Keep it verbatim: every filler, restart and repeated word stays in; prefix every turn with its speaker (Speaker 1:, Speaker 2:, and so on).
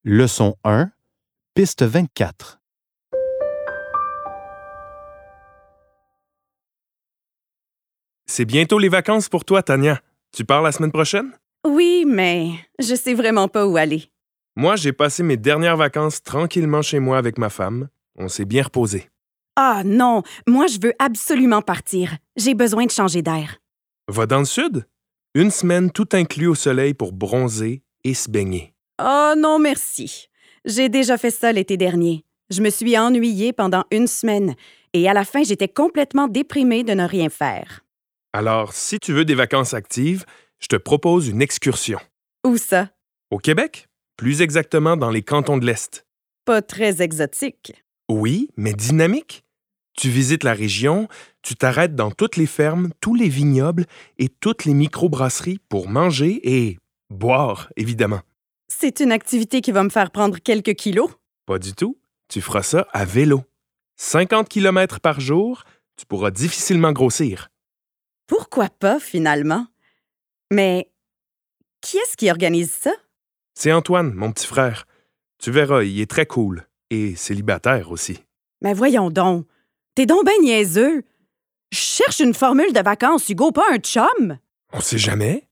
Speaker 1: Leçon un, piste vingt-quatre.
Speaker 2: C'est bientôt les vacances pour toi, Tania. Tu pars la semaine prochaine?
Speaker 3: Oui, mais je sais vraiment pas où aller.
Speaker 2: Moi, j'ai passé mes dernières vacances tranquillement chez moi avec ma femme. On s'est bien reposé.
Speaker 3: Ah non, moi je veux absolument partir. J'ai besoin de changer d'air.
Speaker 2: Va dans le sud? Une semaine tout inclus au soleil pour bronzer et se baigner.
Speaker 3: Oh non, merci. J'ai déjà fait ça l'été dernier. Je me suis ennuyée pendant une semaine et à la fin, j'étais complètement déprimée de ne rien faire.
Speaker 2: Alors, si tu veux des vacances actives, je te propose une excursion.
Speaker 3: Où ça?
Speaker 2: Au Québec, plus exactement dans les cantons de l'Est.
Speaker 3: Pas très exotique.
Speaker 2: Oui, mais dynamique. Tu visites la région, tu t'arrêtes dans toutes les fermes, tous les vignobles et toutes les microbrasseries pour manger et boire, évidemment.
Speaker 3: C'est une activité qui va me faire prendre quelques kilos.
Speaker 2: Pas du tout. Tu feras ça à vélo. cinquante kilomètres par jour, tu pourras difficilement grossir.
Speaker 3: Pourquoi pas, finalement? Mais qui est-ce qui organise ça?
Speaker 2: C'est Antoine, mon petit frère. Tu verras, il est très cool. Et célibataire aussi.
Speaker 3: Mais voyons donc. T'es donc ben niaiseux. Je cherche une formule de vacances, Hugo, pas un chum.
Speaker 2: On sait jamais.